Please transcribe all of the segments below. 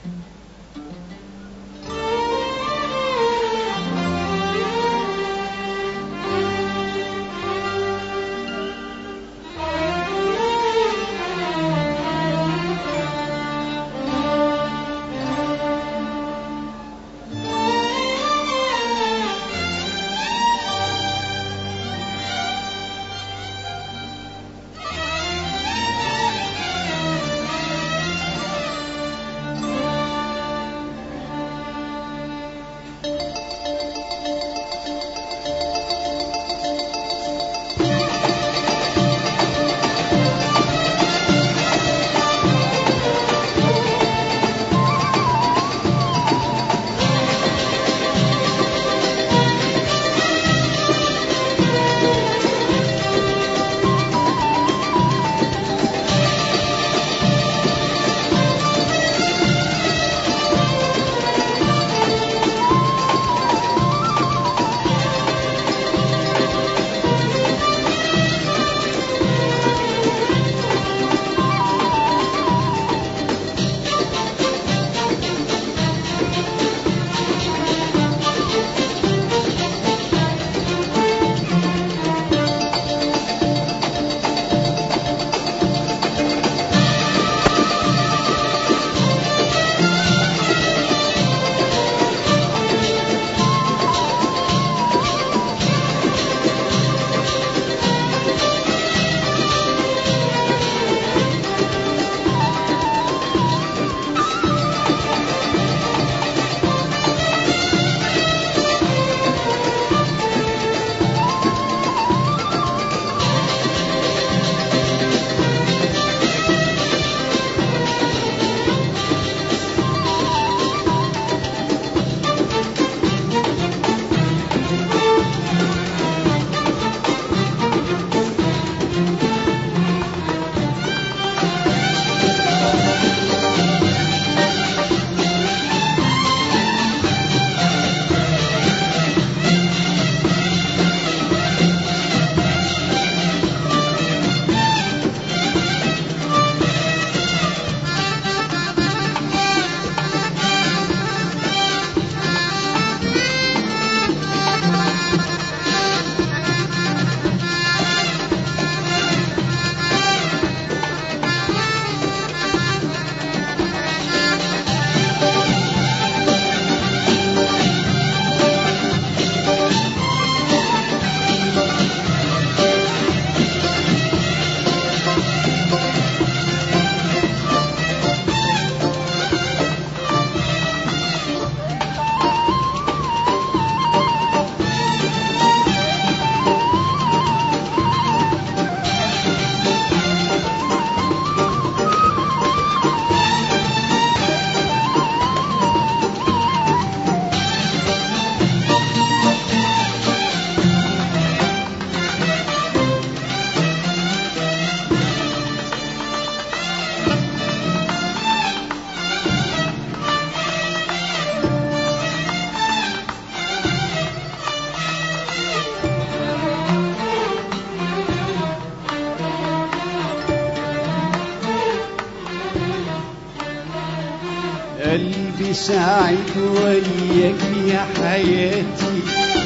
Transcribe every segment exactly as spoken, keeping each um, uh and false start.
قلبي سعيد وياك يا حياتي،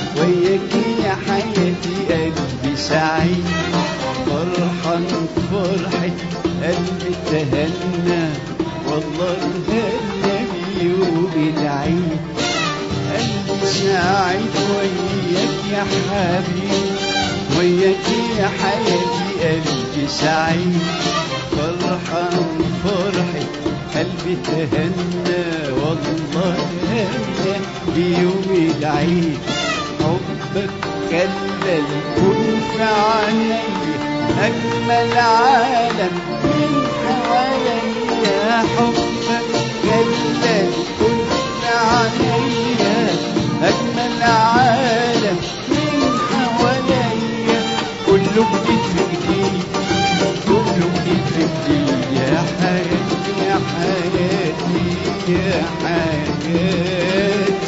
وياك يا حياتي قلبي سعيد، فرحان فرحة قلبي تهنى، والله تهنى بيوم العيد. قلبي سعيد وياك يا حبيبي، وياك يا حياتي قلبي سعيد، فرحان فرحة قلبي تهنى، والله تهنى بيوم العيد. حبك خلى الكون في عيني أجمل عالم من حواليا، حبك خلى الكون في عيني أجمل عالم من حواليا، كله جديد في جديد، كله جديد في جديد يا حياتي يا حياتي يا حياتي.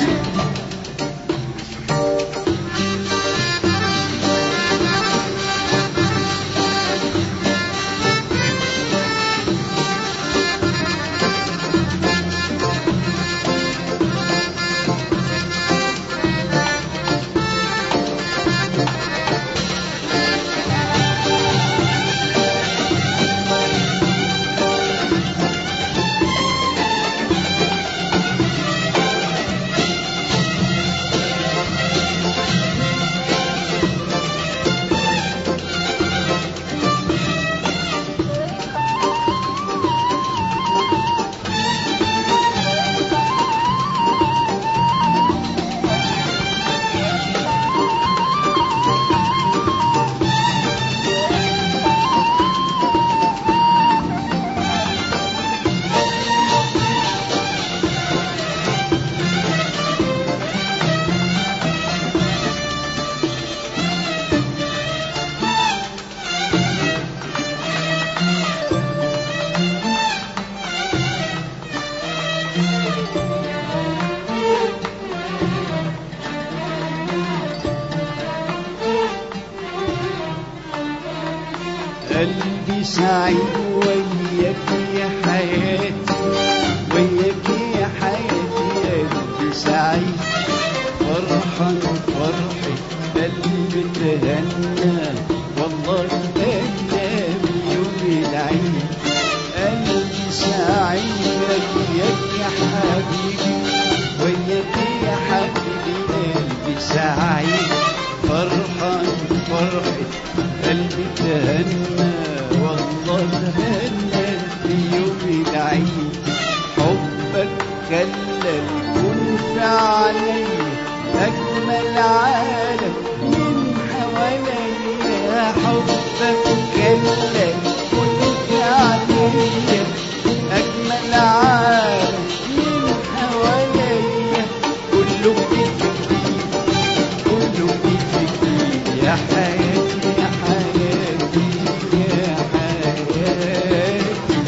قلبي سعيد وياك يا حياتي، وياك يا حياتي قلبي سعيد، فرحان فرحة قلبي تهنى، والله تهنى بيوم العيد. قلبي سعيد وياك يا حبيبي، وياك يا حبيبي قلبي سعيد، فرحان فرحة قلبي تهنى، والله تهنى بيوم العيد. حبك خلى الكون في عليا أجمل عالم من حواليا، حبك خلى الكون في عليا أجمل عالم من حواليا، كله بيك كله بيك يا حياتي يا حياتي يا حياتي.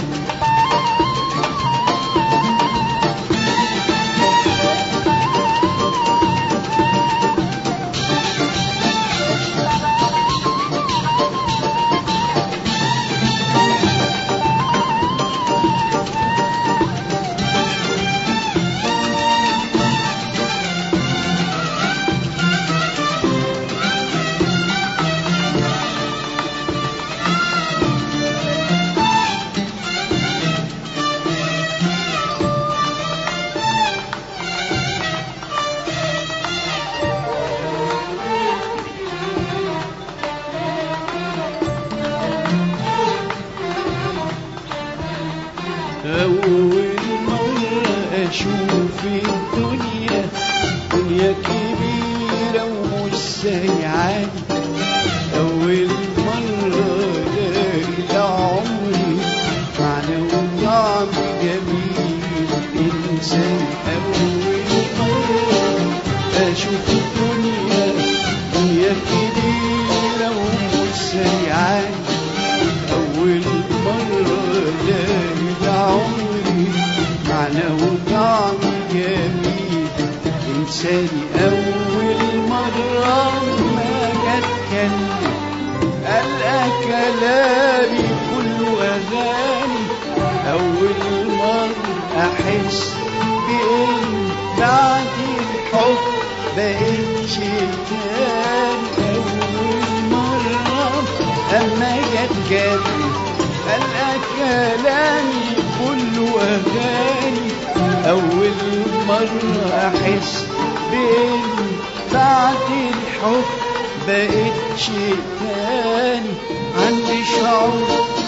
أول مرة أشوف الدنيا دنيا كبيرة ومش سايعاني، أول مرة ألاقي لعمري معنى وطعم جميل إنسان. أول مرة أشوف الدنيا دنيا كبيرة ومش سايعاني، أول مرة ألاقي عمري معنى وطعم جميل إنساني. أول مرة ما أتكلم ألقى كلامي كله أغاني، أول مرة أحس بإن بعد الحب بقيت شيء تاني، أول مرة أما أتكلم ألقى كلامي كله أغاني، أول مرة أحس بإن بعد الحب بقيت شيء تاني. عندي شعور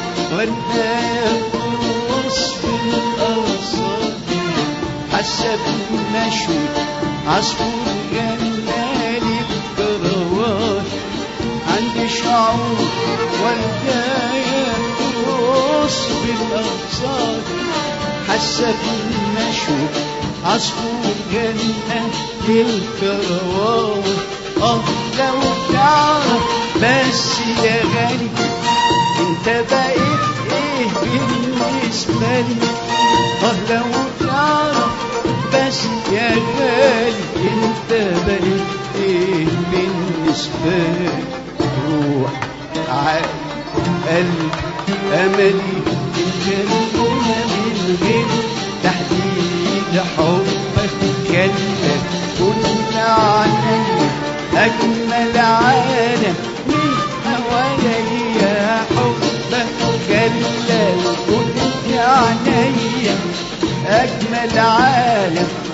ورداء وسط الأرصاد، حاسة بنشوة عصفور جنالي بكروات. عندي شعور ورداء وسط الأرصاد، حاسة بنشوة عصفور جنة الكروات. اه لو تعرف بس يا غالي انت بقيت ايه بالنسبة لي، اه لو تعرف بس يا غالي انت بقيت ايه بالنسبة لي. روح عقل قلب املي الجنة من غير تحديد، حبك كلك كل عليا أجمل عالم من حواليا، حبك كلك كل عليا أجمل عالم